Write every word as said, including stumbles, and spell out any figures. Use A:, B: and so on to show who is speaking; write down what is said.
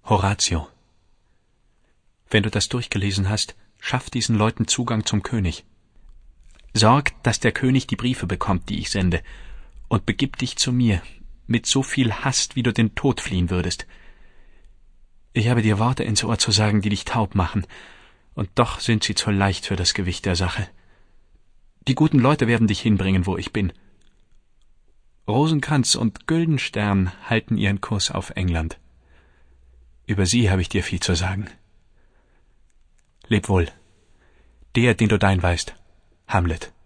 A: Horatio. Wenn du das durchgelesen hast, schaff diesen Leuten Zugang zum König. Sorg, dass der König die Briefe bekommt, die ich sende, und begib dich zu mir, mit so viel Hast, wie du den Tod fliehen würdest. Ich habe dir Worte ins Ohr zu sagen, die dich taub machen, und doch sind sie zu leicht für das Gewicht der Sache. Die guten Leute werden dich hinbringen, wo ich bin. Rosenkranz und Güldenstern halten ihren Kurs auf England. Über sie habe ich dir viel zu sagen. Leb wohl. Der, den du dein weißt, Hamlet.